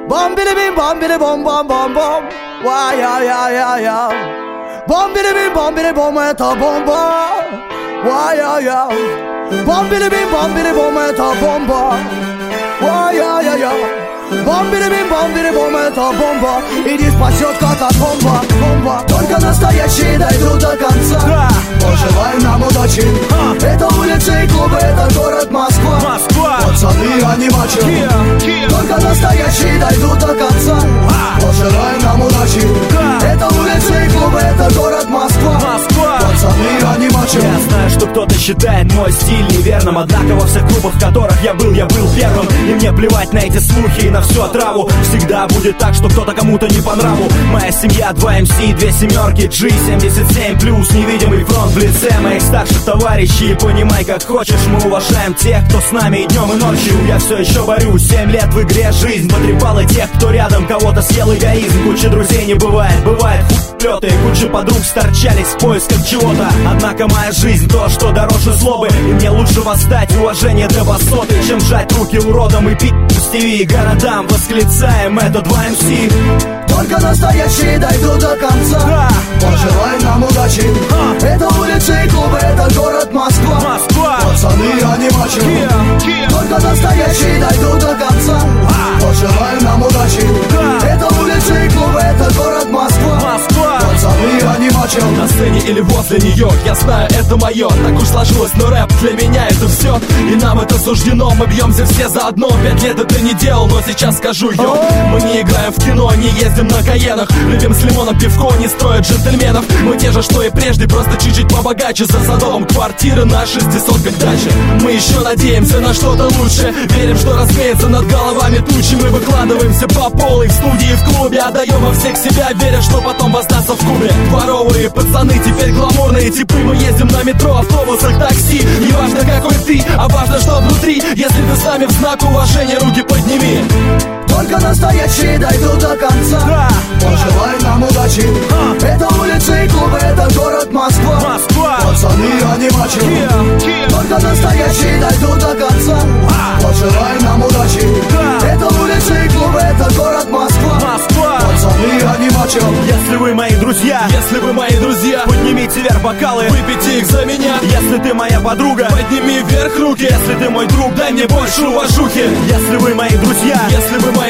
Bom-bidi-bim, bom-bidi-bom-бом-бом-бом. Ва-я-я-я-я. Бом-бidi-бим, бом-бidi-бом, это бомба. Ва-я-я. Бом-бidi-бим, бом-бidi-бом, это бомба. Ва-я-я-я. Бом-бidi-бим, бом-бidi-бом, это бомба. Иди спасет катакомба, бомба. Только настоящие дойдут до конца. Пожелай нам удачи. Это улицы и клубы, это город Москва. Пацаны, они мачо. Только настоящие дойдут до конца. Пожелай нам удачи. Это улицы и клубы, это город Москва. Пацаны, они мачо. Я знаю, что кто-то считает мой стиль неверным, однако во всех клубах, в которых я был первым. И мне плевать на эти слухи и на всю отраву. Всегда будет так, что кто-то кому-то не по нраву. Моя семья, 2 МС, 2 семерки, G77+, невидимый фронт в лице моих старших товарищей. И понимай, как хочешь, мы уважаем тех, кто с нами и днем, и ночью. Я все еще борюсь, 7 лет в игре жизнь потрепала тех, кто рядом, кого-то съел эгоизм. Куча друзей не бывает, бывает хуй-лёты. Куча подруг сторчались в поисках чего-то. Однако моя жизнь то, что дороже злобы. И мне лучше восстать, уважение для высоты, чем сжать руки уродом и пить в ТВ. Городам восклицаем, это 2 МС. Только настоящие дойдут до конца. Пожелай нам удачи. Это улицы и клубы, это город Москва. Пацаны, они мачо. Только настоящие дойдут до конца. Пожелай нам удачи. Это улицы и клубы, это город Москва. Пацаны, они мачо. На сцене или возле нее, я знаю, это мое. Так уж сложилось, но рэп для меня это все. И нам это суждено, мы бьемся все заодно. 5 лет это не делал, но сейчас скажу, йо. Мы не играем в кино, не ездим на Каенах. Любим с лимоном пивко, не строят джентльменов. Мы те же, что и прежде, просто чуть-чуть побогаче. За Садовым квартиры на 600-ках дачи. Мы еще надеемся на что-то лучше. Верим, что развеется над головами тучи. Мы выкладываемся по полной в студии, в клубе. Отдаем во всех себя, веря, что потом воздастся в кубе. Дворовые пацаны, теперь гламурные типы. Мы ездим на метро, автобусах, такси. Не важно, какой ты, а важно, что внутри. Если ты с нами, в знак уважения руки подними. Только настоящие дойдут до конца. Пожелай нам удачи. Это улицы и клубы, это город Москва. Пацаны, они мачо. Только настоящие дойдут до конца. Пожелай нам удачи. Это улицы и клубы, это город Москва. Пацаны, они мачо. Если вы мои друзья, поднимите вверх бокалы, выпейте их за меня. Если ты моя подруга, подними вверх руки. Если ты мой друг, дай мне больше уважухи. Если вы мои друзья, если вы мои